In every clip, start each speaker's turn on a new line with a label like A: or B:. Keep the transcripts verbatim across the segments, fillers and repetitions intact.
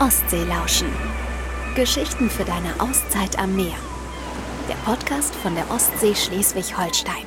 A: Ostsee lauschen. Geschichten für deine Auszeit am Meer. Der Podcast von der Ostsee Schleswig-Holstein.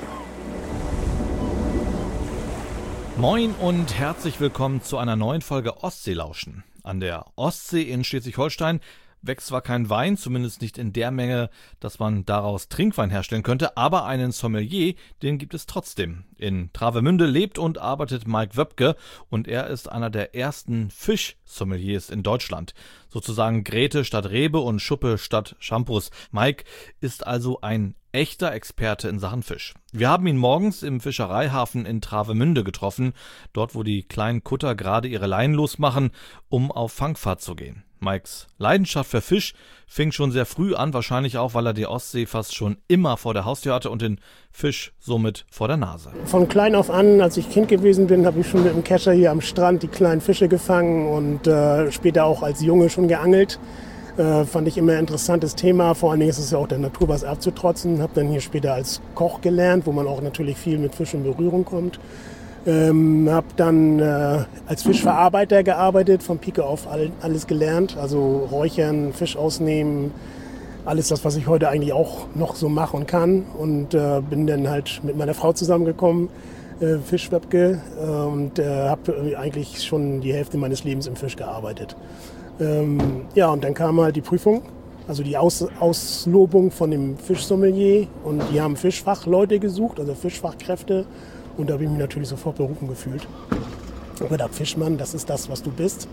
B: Moin und herzlich willkommen zu einer neuen Folge Ostsee lauschen. An der Ostsee in Schleswig-Holstein wächst zwar kein Wein, zumindest nicht in der Menge, dass man daraus Trinkwein herstellen könnte, aber einen Sommelier, den gibt es trotzdem. In Travemünde lebt und arbeitet Mike Wöpke und er ist einer der ersten Fischsommeliers in Deutschland. Sozusagen Grete statt Rebe und Schuppe statt Shampoos. Mike ist also ein echter Experte in Sachen Fisch. Wir haben ihn morgens im Fischereihafen in Travemünde getroffen, dort wo die kleinen Kutter gerade ihre Leinen losmachen, um auf Fangfahrt zu gehen. Mikes Leidenschaft für Fisch fing schon sehr früh an, wahrscheinlich auch, weil er die Ostsee fast schon immer vor der Haustür hatte und den Fisch somit vor der Nase.
C: Von klein auf an, als ich Kind gewesen bin, habe ich schon mit dem Kescher hier am Strand die kleinen Fische gefangen und äh, später auch als Junge schon geangelt. Äh, fand ich immer ein interessantes Thema. Vor allen Dingen ist es ja auch der Natur was abzutrotzen. Habe dann hier später als Koch gelernt, wo man auch natürlich viel mit Fisch in Berührung kommt. Ähm, habe dann äh, als Fischverarbeiter gearbeitet, von Pike auf all, alles gelernt, also räuchern, Fisch ausnehmen, alles das, was ich heute eigentlich auch noch so mache und kann. Und äh, bin dann halt mit meiner Frau zusammengekommen, äh, Fischwöpke, äh, und äh, habe eigentlich schon die Hälfte meines Lebens im Fisch gearbeitet. Ähm, ja, und dann kam halt die Prüfung, also die Aus, Auslobung von dem Fischsommelier, und die haben Fischfachleute gesucht, also Fischfachkräfte. Und da habe ich mich natürlich sofort berufen gefühlt. Ich habe gedacht, Fischmann, das ist das, was du bist.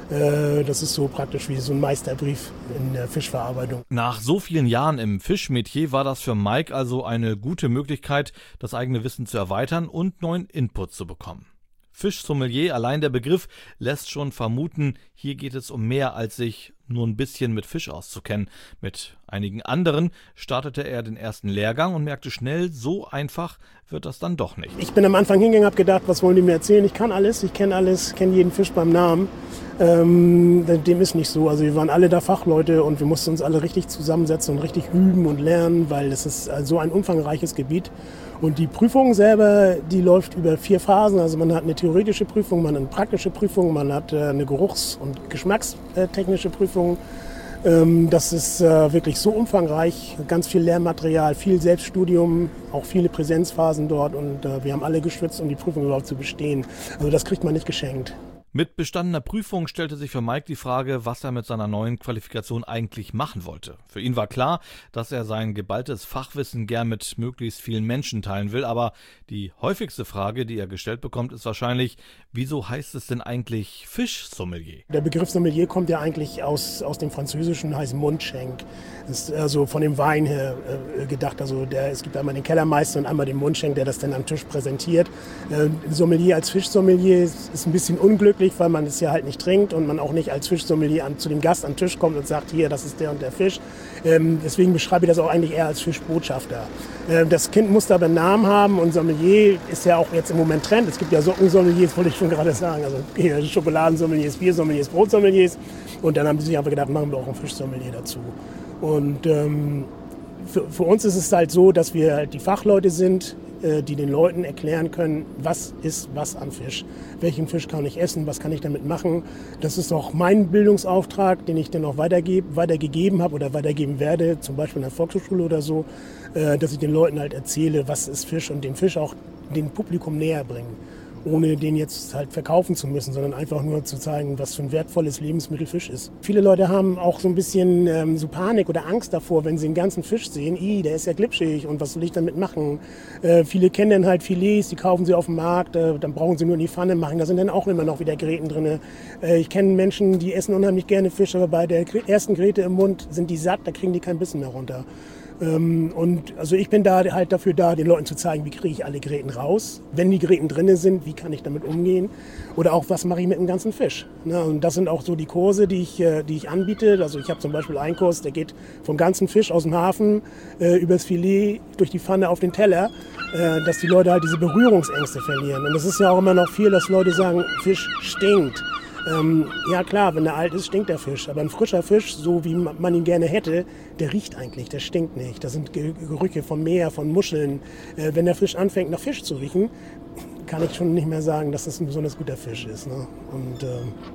C: Das ist so praktisch wie so ein Meisterbrief in der Fischverarbeitung.
B: Nach so vielen Jahren im Fischmetier war das für Mike also eine gute Möglichkeit, das eigene Wissen zu erweitern und neuen Input zu bekommen. Fischsommelier, allein der Begriff, lässt schon vermuten, hier geht es um mehr, als sich nur ein bisschen mit Fisch auszukennen. Mit einigen anderen startete er den ersten Lehrgang und merkte schnell, so einfach wird das dann doch nicht.
C: Ich bin am Anfang hingegangen und habe gedacht, was wollen die mir erzählen? Ich kann alles, ich kenne alles, kenne jeden Fisch beim Namen. Ähm, dem ist nicht so. Also wir waren alle da Fachleute und wir mussten uns alle richtig zusammensetzen und richtig üben und lernen, weil es ist so ein umfangreiches Gebiet. Und die Prüfung selber, die läuft über vier Phasen. Also man hat eine theoretische Prüfung, man hat eine praktische Prüfung, man hat eine geruchs- und geschmackstechnische Prüfung. Das ist wirklich so umfangreich, ganz viel Lehrmaterial, viel Selbststudium, auch viele Präsenzphasen dort. Und wir haben alle geschwitzt, um die Prüfung überhaupt zu bestehen. Also das kriegt man nicht geschenkt.
B: Mit bestandener Prüfung stellte sich für Mike die Frage, was er mit seiner neuen Qualifikation eigentlich machen wollte. Für ihn war klar, dass er sein geballtes Fachwissen gern mit möglichst vielen Menschen teilen will, aber die häufigste Frage, die er gestellt bekommt, ist wahrscheinlich, wieso heißt es denn eigentlich Fischsommelier?
C: Der Begriff Sommelier kommt ja eigentlich aus, aus dem Französischen, heißt Mundschenk. Das ist also von dem Wein her äh, gedacht. Also der, es gibt einmal den Kellermeister und einmal den Mundschenk, der das dann am Tisch präsentiert. Äh, Sommelier als Fischsommelier ist, ist ein bisschen unglücklich, weil man es ja halt nicht trinkt und man auch nicht als Fischsommelier an, zu dem Gast an den Tisch kommt und sagt, hier, das ist der und der Fisch. Ähm, deswegen beschreibe ich das auch eigentlich eher als Fischbotschafter. Ähm, das Kind muss aber einen Namen haben und Sommelier ist ja auch jetzt im Moment Trend. Es gibt ja Sockensommeliers, wollte ich schon gerade sagen, also hier Schokoladensommeliers, Biersommeliers, Brotsommeliers, und dann haben die sich einfach gedacht, machen wir auch einen Fischsommelier dazu. Und ähm, für, für uns ist es halt so, dass wir halt die Fachleute sind, äh, die den Leuten erklären können, was ist was an Fisch. Welchen Fisch kann ich essen, was kann ich damit machen. Das ist auch mein Bildungsauftrag, den ich dann auch weitergebe, weitergegeben habe oder weitergeben werde, zum Beispiel in der Volkshochschule oder so, äh, dass ich den Leuten halt erzähle, was ist Fisch, und den Fisch auch dem Publikum näher bringen. Ohne den jetzt halt verkaufen zu müssen, sondern einfach nur zu zeigen, was für ein wertvolles Lebensmittel Fisch ist. Viele Leute haben auch so ein bisschen ähm, so Panik oder Angst davor, wenn sie einen ganzen Fisch sehen. Ih, der ist ja glitschig und was soll ich damit machen? Äh, viele kennen dann halt Filets, die kaufen sie auf dem Markt, äh, dann brauchen sie nur in die Pfanne machen. Da sind dann auch immer noch wieder Gräten drin. Äh, ich kenne Menschen, die essen unheimlich gerne Fisch, aber bei der ersten Gräte im Mund sind die satt, da kriegen die kein Bissen mehr runter. Und also ich bin da halt dafür da, den Leuten zu zeigen, wie kriege ich alle Gräten raus. Wenn die Gräten drin sind, wie kann ich damit umgehen? Oder auch, was mache ich mit dem ganzen Fisch? Und das sind auch so die Kurse, die ich, die ich anbiete. Also ich habe zum Beispiel einen Kurs, der geht vom ganzen Fisch aus dem Hafen äh, übers Filet durch die Pfanne auf den Teller, äh, dass die Leute halt diese Berührungsängste verlieren. Und das ist ja auch immer noch viel, dass Leute sagen, Fisch stinkt. Ähm, ja klar, wenn er alt ist, stinkt der Fisch. Aber ein frischer Fisch, so wie man ihn gerne hätte, der riecht eigentlich, der stinkt nicht. Das sind Gerüche vom Meer, von Muscheln. Äh, wenn der Fisch anfängt nach Fisch zu riechen, kann ich schon nicht mehr sagen, dass das ein besonders guter Fisch ist. Ne? Und äh,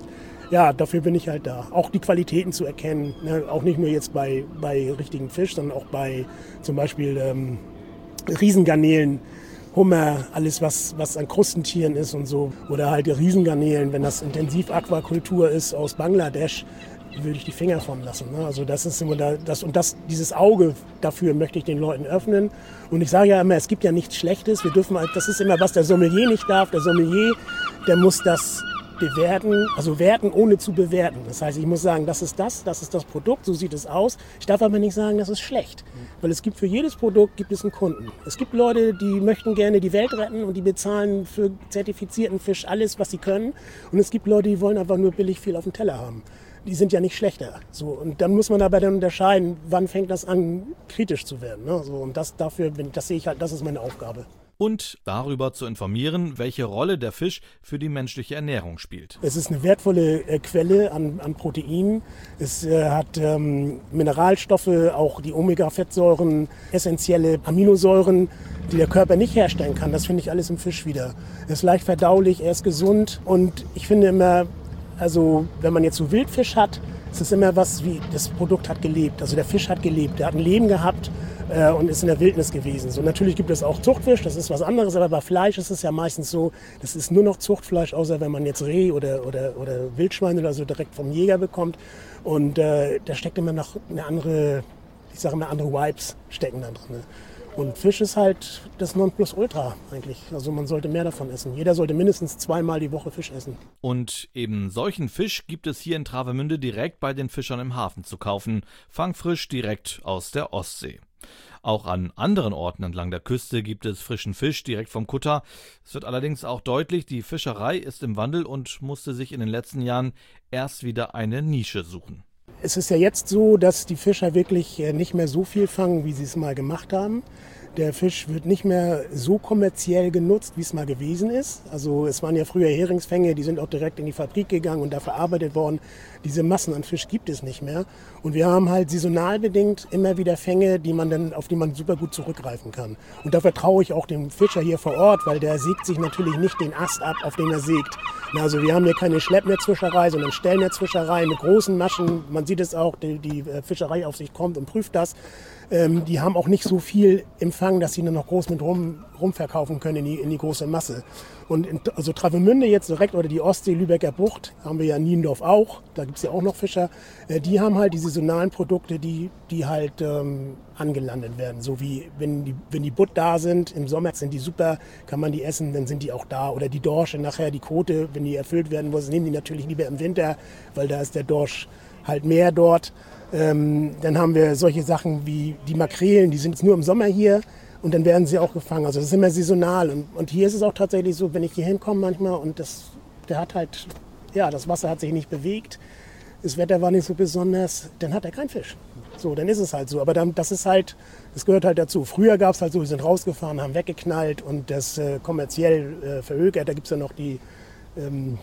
C: ja, dafür bin ich halt da. Auch die Qualitäten zu erkennen, ne? Auch nicht nur jetzt bei, bei richtigen Fisch, sondern auch bei zum Beispiel ähm, Riesengarnelen, Hummer, alles was, was an Krustentieren ist und so. Oder halt die Riesengarnelen, wenn das Intensiv-Aquakultur ist aus Bangladesch, würde ich die Finger von lassen. Ne? Also das ist immer da, das, und das, dieses Auge dafür möchte ich den Leuten öffnen. Und ich sage ja immer, es gibt ja nichts Schlechtes. Wir dürfen halt, das ist immer, was der Sommelier nicht darf. Der Sommelier, der muss das bewerten, also werten, ohne zu bewerten. Das heißt, ich muss sagen, das ist das, das ist das Produkt, so sieht es aus. Ich darf aber nicht sagen, das ist schlecht, weil es gibt für jedes Produkt gibt es einen Kunden. Es gibt Leute, die möchten gerne die Welt retten und die bezahlen für zertifizierten Fisch alles, was sie können. Und es gibt Leute, die wollen einfach nur billig viel auf dem Teller haben. Die sind ja nicht schlechter. So, und dann muss man aber dann unterscheiden, wann fängt das an, kritisch zu werden. Ne? So, und das dafür bin, das sehe ich halt, das ist meine Aufgabe.
B: Und darüber zu informieren, welche Rolle der Fisch für die menschliche Ernährung spielt.
C: Es ist eine wertvolle äh, Quelle an, an Proteinen. Es äh, hat ähm, Mineralstoffe, auch die Omega-Fettsäuren, essentielle Aminosäuren, die der Körper nicht herstellen kann. Das finde ich alles im Fisch wieder. Er ist leicht verdaulich, er ist gesund und ich finde immer, also wenn man jetzt so Wildfisch hat, ist es immer was wie, das Produkt hat gelebt. Also der Fisch hat gelebt, der hat ein Leben gehabt äh, und ist in der Wildnis gewesen. So, natürlich gibt es auch Zuchtfisch, das ist was anderes, aber bei Fleisch ist es ja meistens so, das ist nur noch Zuchtfleisch, außer wenn man jetzt Reh oder, oder, oder Wildschwein oder so direkt vom Jäger bekommt. Und äh, da steckt immer noch eine andere, ich sage immer andere Vibes stecken da drin. Ne? Und Fisch ist halt das Nonplusultra eigentlich. Also man sollte mehr davon essen. Jeder sollte mindestens zweimal die Woche Fisch essen.
B: Und eben solchen Fisch gibt es hier in Travemünde direkt bei den Fischern im Hafen zu kaufen. Fangfrisch direkt aus der Ostsee. Auch an anderen Orten entlang der Küste gibt es frischen Fisch direkt vom Kutter. Es wird allerdings auch deutlich, die Fischerei ist im Wandel und musste sich in den letzten Jahren erst wieder eine Nische suchen.
C: Es ist ja jetzt so, dass die Fischer wirklich nicht mehr so viel fangen, wie sie es mal gemacht haben. Der Fisch wird nicht mehr so kommerziell genutzt, wie es mal gewesen ist. Also es waren ja früher Heringsfänge, die sind auch direkt in die Fabrik gegangen und da verarbeitet worden. Diese Massen an Fisch gibt es nicht mehr. Und wir haben halt saisonal bedingt immer wieder Fänge, die man dann, auf die man super gut zurückgreifen kann. Und da vertraue ich auch dem Fischer hier vor Ort, weil der sägt sich natürlich nicht den Ast ab, auf den er sägt. Also wir haben hier keine Schleppnetzfischerei, sondern Stellnetzfischerei mit großen Maschen. Man sieht es auch, die, die Fischereiaufsicht kommt und prüft das. Ähm, die haben auch nicht so viel im Fang, dass sie nur noch groß mit rum, rumverkaufen können in die, in die große Masse. Und in, also Travemünde jetzt direkt oder die Ostsee, Lübecker Bucht, haben wir ja in Niendorf auch, da gibt es ja auch noch Fischer, äh, die haben halt die saisonalen Produkte, die, die halt ähm, angelandet werden. So wie wenn die, wenn die Butt da sind, im Sommer sind die super, kann man die essen, dann sind die auch da. Oder die Dorsche nachher, die Quote, wenn die erfüllt werden muss, nehmen die natürlich lieber im Winter, weil da ist der Dorsch halt mehr dort. Ähm, dann haben wir solche Sachen wie die Makrelen, die sind jetzt nur im Sommer hier und dann werden sie auch gefangen. Also das ist immer saisonal. Und, und hier ist es auch tatsächlich so, wenn ich hier hinkomme manchmal und das, der hat halt, ja, das Wasser hat sich nicht bewegt, das Wetter war nicht so besonders, dann hat er keinen Fisch. So, dann ist es halt so. Aber dann, das ist halt, das gehört halt dazu. Früher gab es halt so, wir sind rausgefahren, haben weggeknallt und das äh, kommerziell äh, verhökert. Da gibt es ja noch die ähm,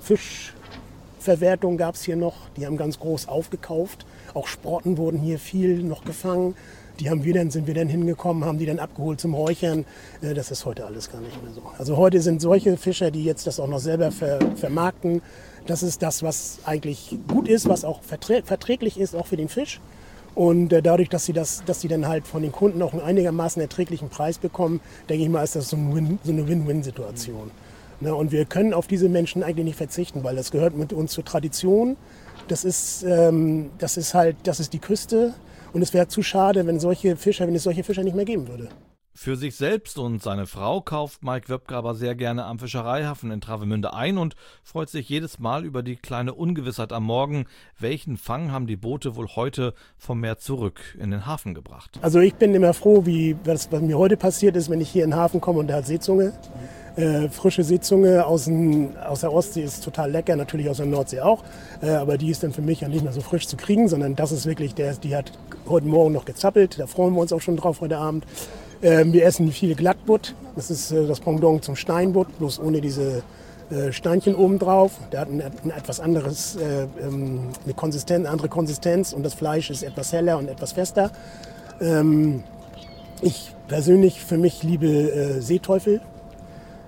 C: Fischverwertung gab es hier noch. Die haben ganz groß aufgekauft. Auch Sprotten wurden hier viel noch gefangen. Die haben wir dann, sind wir dann hingekommen, haben die dann abgeholt zum Räuchern. Äh, das ist heute alles gar nicht mehr so. Also heute sind solche Fischer, die jetzt das auch noch selber ver, vermarkten. Das ist das, was eigentlich gut ist, was auch verträ- verträglich ist, auch für den Fisch. Und äh, dadurch, dass sie, das, dass sie dann halt von den Kunden auch einen einigermaßen erträglichen Preis bekommen, denke ich mal, ist das so, ein Win, so eine Win-Win-Situation. Ne? Und wir können auf diese Menschen eigentlich nicht verzichten, weil das gehört mit uns zur Tradition. Das ist, ähm, das ist halt, das ist die Küste. Und es wäre zu schade, wenn solche Fischer, wenn es solche Fischer nicht mehr geben würde.
B: Für sich selbst und seine Frau kauft Mike Wöpker aber sehr gerne am Fischereihafen in Travemünde ein und freut sich jedes Mal über die kleine Ungewissheit am Morgen. Welchen Fang haben die Boote wohl heute vom Meer zurück in den Hafen gebracht?
C: Also ich bin immer froh, wie was, was mir heute passiert ist, wenn ich hier in den Hafen komme und der hat Seezunge. Äh, frische Seezunge aus, dem, aus der Ostsee ist total lecker, natürlich aus der Nordsee auch. Äh, aber die ist dann für mich ja nicht mehr so frisch zu kriegen, sondern das ist wirklich, der, die hat heute Morgen noch gezappelt. Da freuen wir uns auch schon drauf heute Abend. Ähm, wir essen viel Glattbutt. Das ist äh, das Pendant zum Steinbutt, bloß ohne diese äh, Steinchen oben drauf. Der hat ein, ein etwas anderes, äh, ähm, eine Konsistenz, andere Konsistenz und das Fleisch ist etwas heller und etwas fester. Ähm, ich persönlich für mich liebe äh, Seeteufel.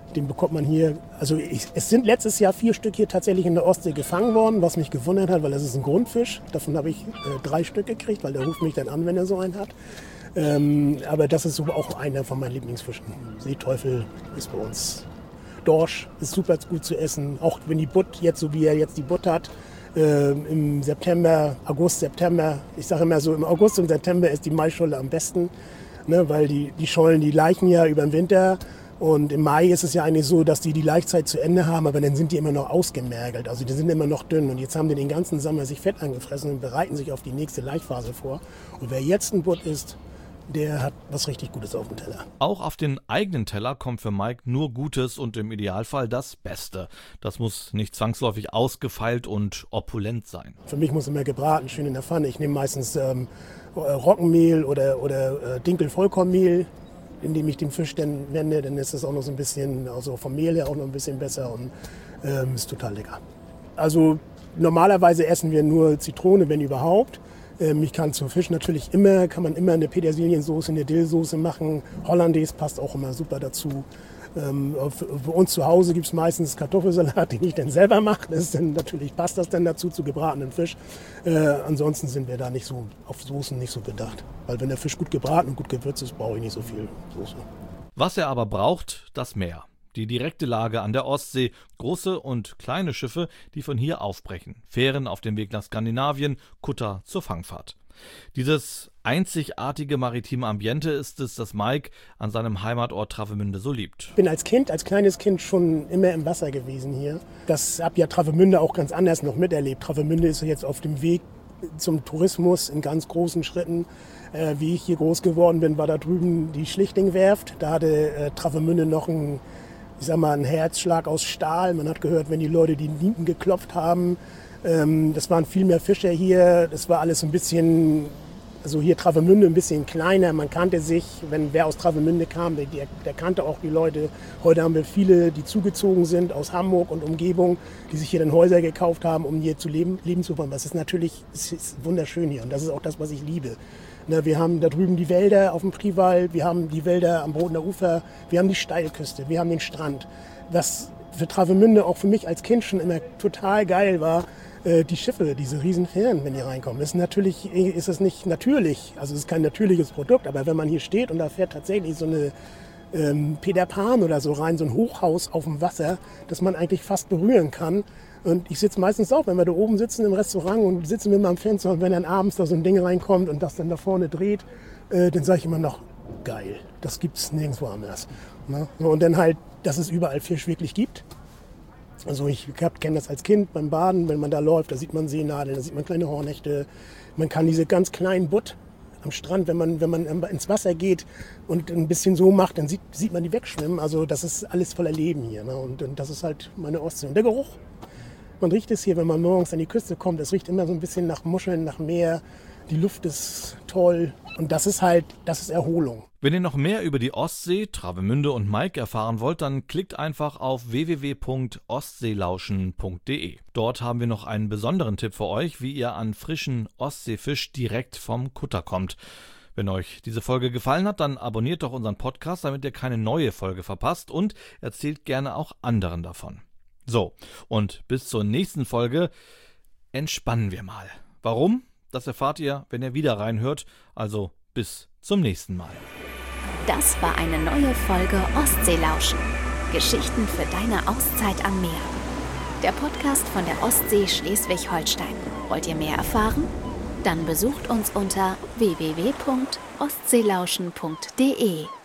C: Den bekommt man hier, also ich, es sind letztes Jahr vier Stück hier tatsächlich in der Ostsee gefangen worden, was mich gewundert hat, weil das ist ein Grundfisch. Davon habe ich äh, drei Stück gekriegt, weil der ruft mich dann an, wenn er so einen hat. Ähm, aber das ist so auch einer von meinen Lieblingsfischen. Seeteufel ist bei uns. Dorsch ist super gut zu essen, auch wenn die Butt jetzt, so wie er jetzt die Butt hat, äh, im September, August, September, ich sage immer so, im August und September ist die Maischolle am besten, ne, weil die, die Schollen, die laichen ja über den Winter. Und im Mai ist es ja eigentlich so, dass die die Laichzeit zu Ende haben, aber dann sind die immer noch ausgemergelt. Also die sind immer noch dünn. Und jetzt haben die den ganzen Sommer sich Fett angefressen und bereiten sich auf die nächste Laichphase vor. Und wer jetzt ein Butt isst, der hat was richtig Gutes auf dem Teller.
B: Auch auf den eigenen Teller kommt für Mike nur Gutes und im Idealfall das Beste. Das muss nicht zwangsläufig ausgefeilt und opulent sein.
C: Für mich muss immer gebraten, schön in der Pfanne. Ich nehme meistens ähm, Roggenmehl oder, oder äh, Dinkel-Vollkornmehl, indem ich den Fisch dann wende, dann ist es auch noch so ein bisschen, also vom Mehl her auch noch ein bisschen besser und ähm, ist total lecker. Also normalerweise essen wir nur Zitrone, wenn überhaupt. Ähm, ich kann zu Fisch natürlich immer, kann man immer eine Petersiliensoße, eine Dillsoße machen. Hollandaise passt auch immer super dazu. Ähm, für uns zu Hause gibt es meistens Kartoffelsalat, den ich dann selber mache. Das ist dann, natürlich passt das dann dazu, zu gebratenen Fisch. Äh, ansonsten sind wir da nicht so auf Soßen nicht so bedacht. Weil wenn der Fisch gut gebraten und gut gewürzt ist, brauche ich nicht so viel Soße.
B: Was er aber braucht, das Meer. Die direkte Lage an der Ostsee, große und kleine Schiffe, die von hier aufbrechen. Fähren auf dem Weg nach Skandinavien, Kutter zur Fangfahrt. Dieses einzigartige maritime Ambiente ist es, das Mike an seinem Heimatort Travemünde so liebt.
C: Ich bin als Kind, als kleines Kind schon immer im Wasser gewesen hier. Das habe ja Travemünde auch ganz anders noch miterlebt. Travemünde ist jetzt auf dem Weg zum Tourismus in ganz großen Schritten. Äh, wie ich hier groß geworden bin, war da drüben die Schlichtingwerft. Da hatte äh, Travemünde noch ein, ich sag mal, einen Herzschlag aus Stahl. Man hat gehört, wenn die Leute die Nieten geklopft haben. Ähm, das waren viel mehr Fischer hier. Das war alles ein bisschen, also hier Travemünde ein bisschen kleiner. Man kannte sich, wenn wer aus Travemünde kam, der, der kannte auch die Leute. Heute haben wir viele, die zugezogen sind aus Hamburg und Umgebung, die sich hier dann Häuser gekauft haben, um hier zu leben, leben zu wollen. Das ist natürlich, es ist wunderschön hier und das ist auch das, was ich liebe. Na, wir haben da drüben die Wälder auf dem Priwall, wir haben die Wälder am Bodener Ufer, wir haben die Steilküste, wir haben den Strand. Was für Travemünde auch für mich als Kind schon immer total geil war, äh, die Schiffe, diese riesen Fähren, wenn die reinkommen. Das ist natürlich, ist es nicht natürlich, also es ist kein natürliches Produkt, aber wenn man hier steht und da fährt tatsächlich so eine ähm, Peter Pan oder so rein, so ein Hochhaus auf dem Wasser, das man eigentlich fast berühren kann. Und ich sitze meistens auch, wenn wir da oben sitzen im Restaurant und sitzen wir mal am Fenster und wenn dann abends da so ein Ding reinkommt und das dann da vorne dreht, äh, dann sage ich immer noch, geil, das gibt's nirgendwo anders. Ne? So, und dann halt, dass es überall Fisch wirklich gibt. Also ich kenne das als Kind beim Baden, wenn man da läuft, da sieht man Seenadeln, da sieht man kleine Hornhechte. Man kann diese ganz kleinen Butt am Strand, wenn man, wenn man ins Wasser geht und ein bisschen so macht, dann sieht, sieht man die wegschwimmen. Also das ist alles voller Leben hier. Ne? Und, und das ist halt meine Ostsee. Und der Geruch. Man riecht es hier, wenn man morgens an die Küste kommt, es riecht immer so ein bisschen nach Muscheln, nach Meer. Die Luft ist toll und das ist halt, das ist Erholung.
B: Wenn ihr noch mehr über die Ostsee, Travemünde und Mike erfahren wollt, dann klickt einfach auf w w w punkt ostseelauschen punkt d e. Dort haben wir noch einen besonderen Tipp für euch, wie ihr an frischen Ostseefisch direkt vom Kutter kommt. Wenn euch diese Folge gefallen hat, dann abonniert doch unseren Podcast, damit ihr keine neue Folge verpasst und erzählt gerne auch anderen davon. So, und bis zur nächsten Folge entspannen wir mal. Warum? Das erfahrt ihr, wenn ihr wieder reinhört. Also bis zum nächsten Mal.
A: Das war eine neue Folge Ostseelauschen. Geschichten für deine Auszeit am Meer. Der Podcast von der Ostsee Schleswig-Holstein. Wollt ihr mehr erfahren? Dann besucht uns unter w w w punkt ostseelauschen punkt d e.